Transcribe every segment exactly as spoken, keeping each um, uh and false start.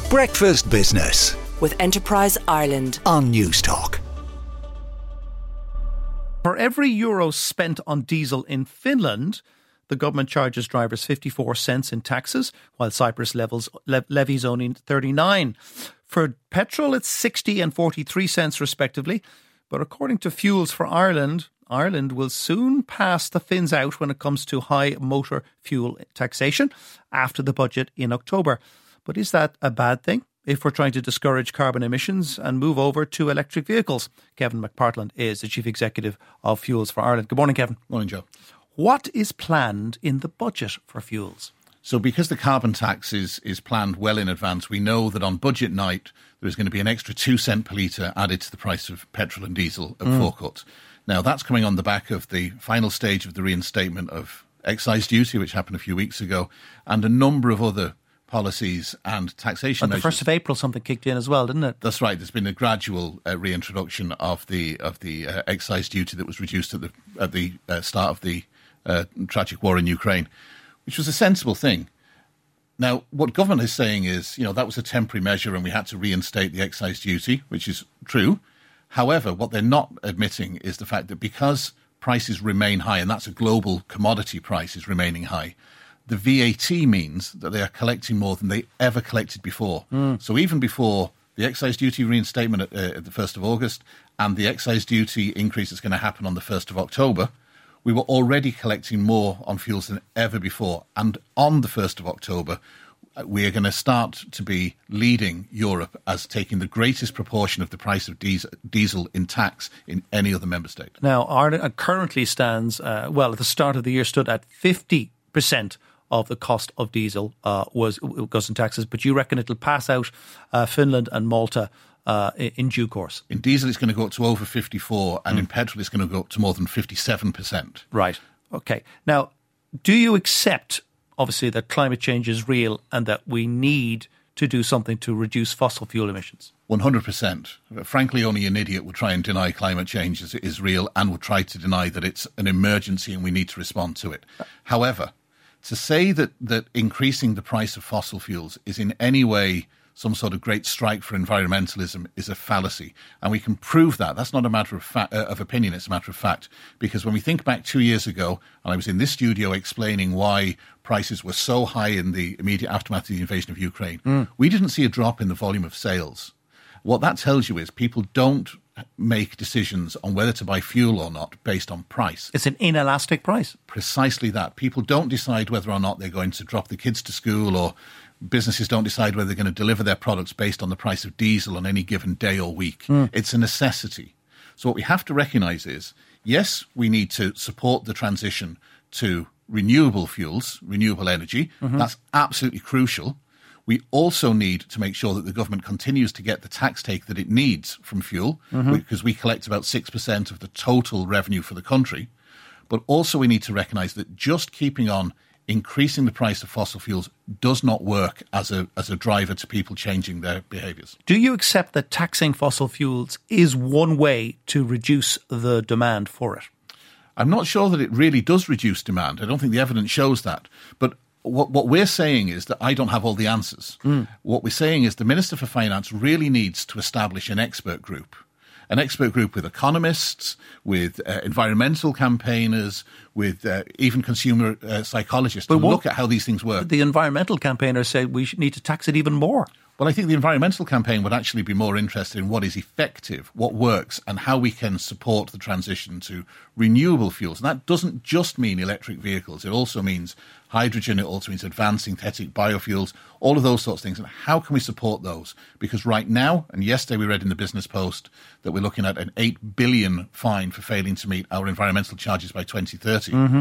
Breakfast Business with Enterprise Ireland on Newstalk. For every euro spent on diesel in Finland, the government charges drivers fifty-four cents in taxes, while Cyprus levels, le- levies only thirty-nine. For petrol, it's sixty and forty-three cents respectively. But according to Fuels for Ireland, Ireland will soon pass the Finns out when it comes to high motor fuel taxation after the budget in October. But is that a bad thing if we're trying to discourage carbon emissions and move over to electric vehicles? Kevin McPartland is the Chief Executive of Fuels for Ireland. Good morning, Kevin. Morning, Joe. What is planned in the budget for fuels? So because the carbon tax is, is planned well in advance, we know that on budget night there's going to be an extra two cent per litre added to the price of petrol and diesel at mm. forecourt. Now, that's coming on the back of the final stage of the reinstatement of excise duty, which happened a few weeks ago, and a number of other policies and taxation But the measures. first of April something kicked in as well, didn't it? That's right. There's been a gradual uh, reintroduction of the of the uh, excise duty that was reduced at the at the uh, start of the uh, tragic war in Ukraine, which was a sensible thing. Now, what government is saying is, you know, that was a temporary measure and we had to reinstate the excise duty, which is true. However, what they're not admitting is the fact that because prices remain high, and that's a global commodity price is remaining high, the V A T means that they are collecting more than they ever collected before. Mm. So even before the excise duty reinstatement at, uh, at the first of August and the excise duty increase that's going to happen on the first of October, we were already collecting more on fuels than ever before. And on the first of October, we are going to start to be leading Europe as taking the greatest proportion of the price of diesel in tax in any other member state. Now, Ireland currently stands, uh, well, at the start of the year stood at fifty percent of the cost of diesel uh, was goes in taxes, but you reckon it'll pass out uh, Finland and Malta uh, in due course? In diesel, it's going to go up to over fifty-four, and mm. in petrol, it's going to go up to more than fifty-seven percent. Right. Okay. Now, do you accept, obviously, that climate change is real and that we need to do something to reduce fossil fuel emissions? one hundred percent. Frankly, only an idiot would try and deny climate change is, is real and would try to deny that it's an emergency and we need to respond to it. However, to say that, that increasing the price of fossil fuels is in any way some sort of great strike for environmentalism is a fallacy. And we can prove that. That's not a matter of, fa- uh, of opinion, it's a matter of fact. Because when we think back two years ago, and I was in this studio explaining why prices were so high in the immediate aftermath of the invasion of Ukraine, mm. we didn't see a drop in the volume of sales. What that tells you is people don't make decisions on whether to buy fuel or not based on price. It's an inelastic price. Precisely that. People don't decide whether or not they're going to drop the kids to school, or businesses don't decide whether they're going to deliver their products based on the price of diesel on any given day or week. Mm. It's a necessity. So what we have to recognise is, yes, we need to support the transition to renewable fuels, renewable energy. Mm-hmm. That's absolutely crucial. We also need to make sure that the government continues to get the tax take that it needs from fuel, mm-hmm. because we collect about six percent of the total revenue for the country. But also we need to recognise that just keeping on increasing the price of fossil fuels does not work as a as a driver to people changing their behaviours. Do you accept that taxing fossil fuels is one way to reduce the demand for it? I'm not sure that it really does reduce demand. I don't think the evidence shows that. But What, what we're saying is that I don't have all the answers. Mm. What we're saying is the Minister for Finance really needs to establish an expert group, an expert group with economists, with uh, environmental campaigners, with uh, even consumer uh, psychologists but to look at how these things work. The environmental campaigners say we should need to tax it even more. Well, I think the environmental campaign would actually be more interested in what is effective, what works, and how we can support the transition to renewable fuels. And that doesn't just mean electric vehicles. It also means hydrogen. It also means advanced synthetic biofuels, all of those sorts of things. And how can we support those? Because right now, and yesterday we read in the Business Post that we're looking at an eight billion fine for failing to meet our environmental charges by twenty thirty. Mm-hmm.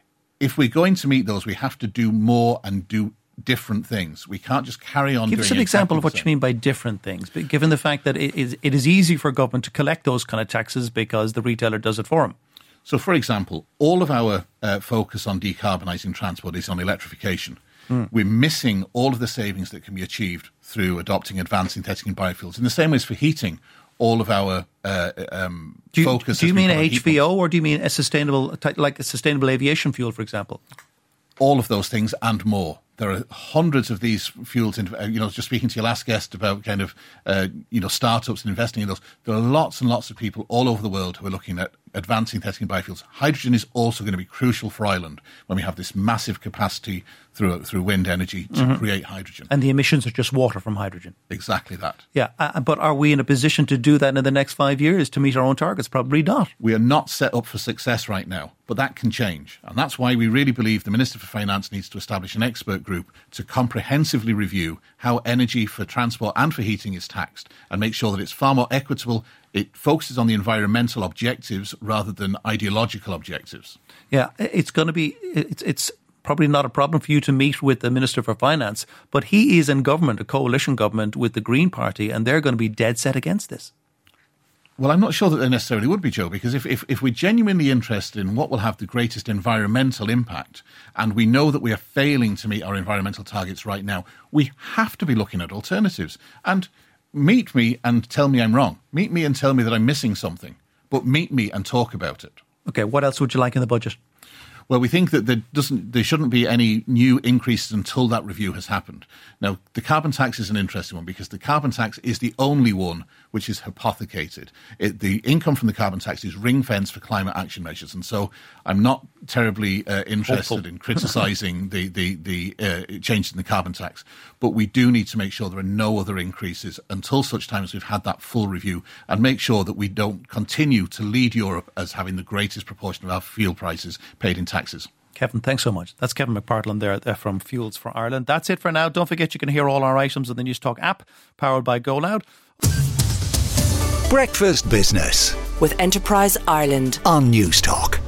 If we're going to meet those, we have to do more and do different things. We can't just carry on. Give us an example of what you mean by different things, given the fact that it is, it is easy for government to collect those kind of taxes because the retailer does it for them. So, for example, all of our uh, focus on decarbonising transport is on electrification. Mm. We're missing all of the savings that can be achieved through adopting advanced synthetic and biofuels. In the same way as for heating, all of our uh, um, do you, focus. Do you mean H V O, or do you mean a sustainable, like a sustainable aviation fuel, for example? All of those things and more. There are hundreds of these fuels. In, you know, just speaking to your last guest about kind of uh, you know startups and investing in those. There are lots and lots of people all over the world who are looking at advancing testing biofuels. Hydrogen is also going to be crucial for Ireland when we have this massive capacity through through wind energy to mm-hmm. create hydrogen. And the emissions are just water from hydrogen. Exactly that. Yeah, uh, but are we in a position to do that in the next five years to meet our own targets? Probably not. We are not set up for success right now, but that can change. And that's why we really believe the Minister for Finance needs to establish an expert group to comprehensively review how energy for transport and for heating is taxed and make sure that it's far more equitable. It focuses on the environmental objectives rather than ideological objectives. Yeah, it's going to be, it's, it's probably not a problem for you to meet with the Minister for Finance, but he is in government, a coalition government with the Green Party, and they're going to be dead set against this. Well, I'm not sure that they necessarily would be, Joe, because if, if, if we're genuinely interested in what will have the greatest environmental impact, and we know that we are failing to meet our environmental targets right now, we have to be looking at alternatives. And meet me and tell me I'm wrong. Meet me and tell me that I'm missing something. But meet me and talk about it. OK, what else would you like in the budget? Well, we think that there doesn't, there shouldn't be any new increases until that review has happened. Now, the carbon tax is an interesting one because the carbon tax is the only one which is hypothecated. It, the income from the carbon tax is ring-fenced for climate action measures. And so I'm not terribly uh, interested Hopeful. in criticising the, the, the uh, changes in the carbon tax. But we do need to make sure there are no other increases until such time as we've had that full review and make sure that we don't continue to lead Europe as having the greatest proportion of our fuel prices paid in tax. Taxes. Kevin, thanks so much. That's Kevin McPartland there, there from Fuels for Ireland. That's it for now. Don't forget you can hear all our items on the News Talk app, powered by GoLoud. Breakfast Business with Enterprise Ireland on News Talk.